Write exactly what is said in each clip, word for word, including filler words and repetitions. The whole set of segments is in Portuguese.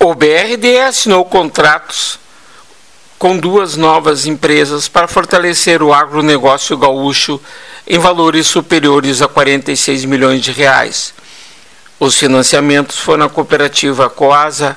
O B R D E assinou contratos com duas novas empresas para fortalecer o agronegócio gaúcho em valores superiores a quarenta e seis milhões de reais. Os financiamentos foram a cooperativa Coasa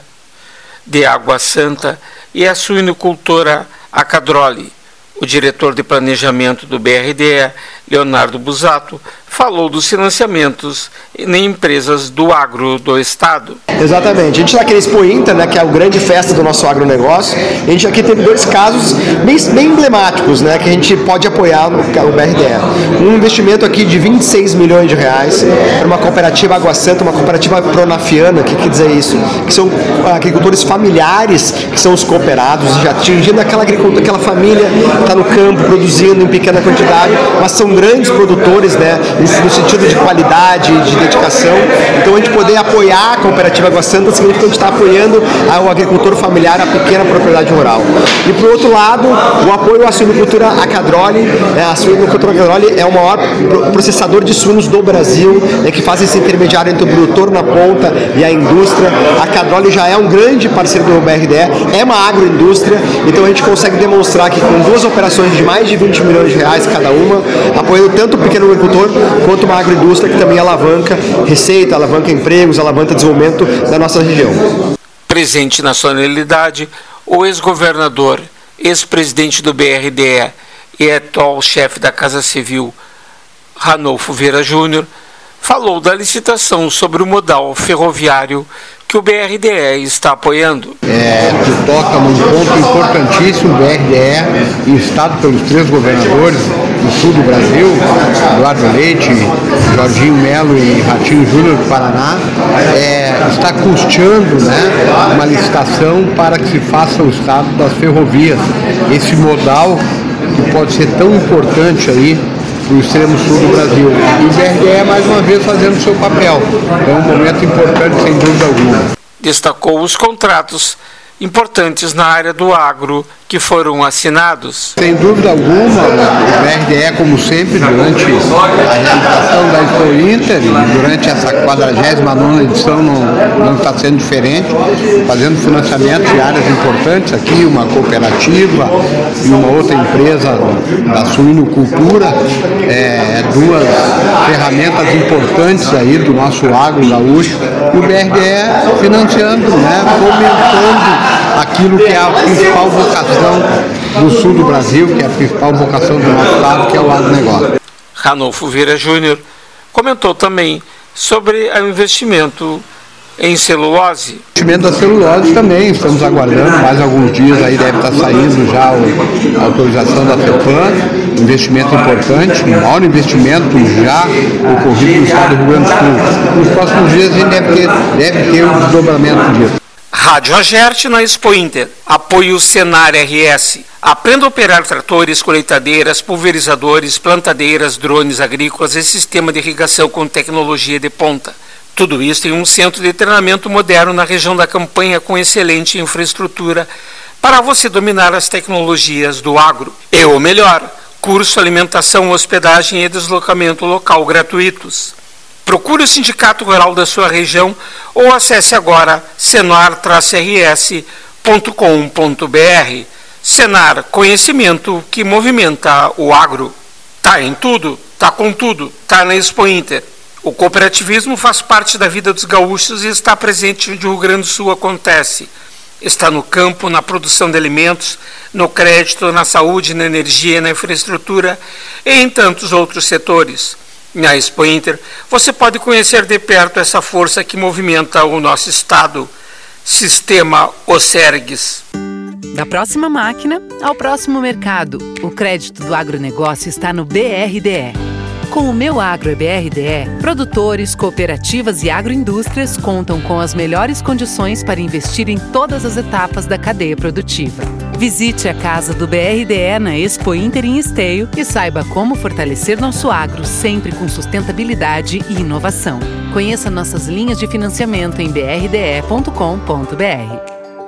de Água Santa e a suinocultora Acadroli. O diretor de planejamento do B R D E, Leonardo Busato, falou dos financiamentos em empresas do agro do estado. Exatamente. A gente está aqui na Expo Inter, né, que é a grande festa do nosso agronegócio. A gente aqui teve dois casos bem, bem emblemáticos, né, que a gente pode apoiar no B R D E. Um investimento aqui de vinte e seis milhões de reais para uma cooperativa Água Santa, uma cooperativa pronafiana. O que quer dizer isso? Que são agricultores familiares, que são os cooperados, já atingindo aquela agricultura, aquela família que está no campo produzindo em pequena quantidade, mas são grandes produtores, né, no sentido de qualidade, de dedicação. Então a gente poder apoiar a cooperativa Água Santa significa que a gente está apoiando o agricultor familiar, a pequena propriedade rural. E por outro lado, o apoio à suinocultura Acadroli. A suinocultura Acadroli é o maior processador de suínos do Brasil, né, que faz esse intermediário entre o produtor na ponta e a indústria. A Acadroli já é um grande parceiro do B R D E, é uma agroindústria, então a gente consegue demonstrar que com duas operações de mais de vinte milhões de reais cada uma, apoiando tanto o pequeno agricultor quanto uma agroindústria que também alavanca receita, alavanca empregos, alavanca desenvolvimento da nossa região. Presente na solenidade, o ex-governador, ex-presidente do B R D E e atual chefe da Casa Civil, Ranolfo Vieira Júnior, falou da licitação sobre o modal ferroviário que o B R D E está apoiando. É, que toca num ponto importantíssimo do B R D E, instado pelos três governadores do sul do Brasil, Eduardo Leite, Jorginho Melo e Ratinho Júnior do Paraná, é, está custeando, né, uma licitação para que se faça o estado das ferrovias. Esse modal que pode ser tão importante aí do extremo sul do Brasil. E o B R D E, mais uma vez, fazendo o seu papel. É um momento importante, sem dúvida alguma. Destacou os contratos importantes na área do agro que foram assinados. Sem dúvida alguma, o B R D E, como sempre, durante a realização da Expo Inter e durante essa quadragésima nona edição não, não está sendo diferente, fazendo financiamento de áreas importantes aqui, uma cooperativa e uma outra empresa da suinocultura, é, duas ferramentas importantes aí do nosso agro gaúcho, e o B R D E financiando, né, fomentando aquilo que é a principal vocação do sul do Brasil, que é a principal vocação do nosso estado, que é o agronegócio. Ranolfo Vieira Júnior comentou também sobre o investimento em celulose. O investimento da celulose também, estamos aguardando, mais alguns dias aí deve estar saindo já o, a autorização da FEPAM, investimento importante, o maior investimento já ocorrido no estado do Rio Grande do Sul. Nos próximos dias a gente deve ter, deve ter um desdobramento disso. Rádio Agerte na Expo Inter. Apoio Senar R S. Aprenda a operar tratores, colheitadeiras, pulverizadores, plantadeiras, drones agrícolas e sistema de irrigação com tecnologia de ponta. Tudo isso em um centro de treinamento moderno na região da Campanha com excelente infraestrutura para você dominar as tecnologias do agro. E o melhor, curso, alimentação, hospedagem e deslocamento local gratuitos. Procure o Sindicato Rural da sua região ou acesse agora senar R S ponto com ponto b r. Senar, conhecimento que movimenta o agro. Tá em tudo, tá com tudo, tá na Expo Inter. O cooperativismo faz parte da vida dos gaúchos e está presente onde o Rio Grande do Sul acontece. Está no campo, na produção de alimentos, no crédito, na saúde, na energia, na infraestrutura e em tantos outros setores. Na Expo Inter, você pode conhecer de perto essa força que movimenta o nosso estado. Sistema Osergues. Da próxima máquina ao próximo mercado, o crédito do agronegócio está no B R D E. Com o Meu Agro é B R D E, produtores, cooperativas e agroindústrias contam com as melhores condições para investir em todas as etapas da cadeia produtiva. Visite a casa do B R D E na Expo Inter em Esteio e saiba como fortalecer nosso agro sempre com sustentabilidade e inovação. Conheça nossas linhas de financiamento em b r d e ponto com ponto b r.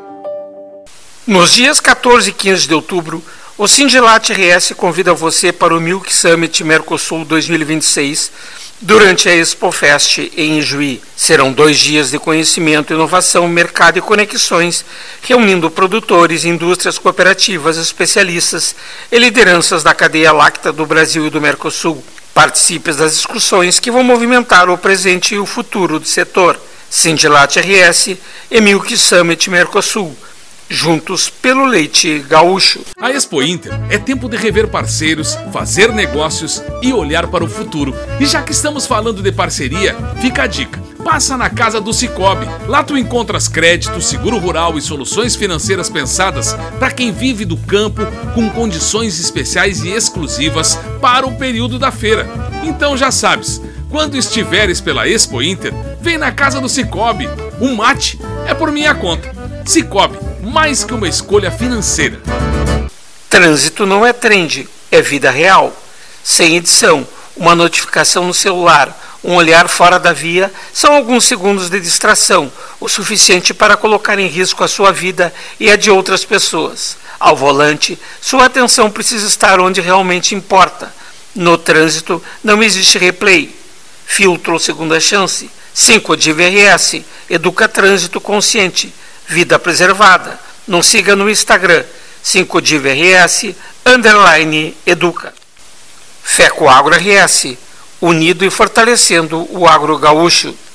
Nos dias quatorze e quinze de outubro, o Sindilat R S convida você para o Milk Summit Mercosul dois mil e vinte e seis, Durante a ExpoFest em Juí, serão dois dias de conhecimento, inovação, mercado e conexões, reunindo produtores, indústrias cooperativas, especialistas e lideranças da cadeia láctea do Brasil e do Mercosul. Participe das discussões que vão movimentar o presente e o futuro do setor. Sindilat R S e Milk Summit Mercosul. Juntos pelo leite gaúcho. A Expo Inter é tempo de rever parceiros, fazer negócios e olhar para o futuro. E já que estamos falando de parceria, fica a dica. Passa na casa do Cicobi. Lá tu encontras crédito, seguro rural e soluções financeiras pensadas para quem vive do campo com condições especiais e exclusivas para o período da feira. Então já sabes, quando estiveres pela Expo Inter, vem na casa do Cicobi. O mate é por minha conta. Cicobi, mais que uma escolha financeira. Trânsito não é trend, é vida real. Sem edição, uma notificação no celular, um olhar fora da via, são alguns segundos de distração, o suficiente para colocar em risco a sua vida e a de outras pessoas. Ao volante, sua atenção precisa estar onde realmente importa. No trânsito, não existe replay. Filtro ou segunda chance. cinco D V R S, Educa Trânsito Consciente. Vida preservada. Nos siga no Instagram, cinco D V R S, underline, educa. FECO Agro R S, unido e fortalecendo o agro gaúcho.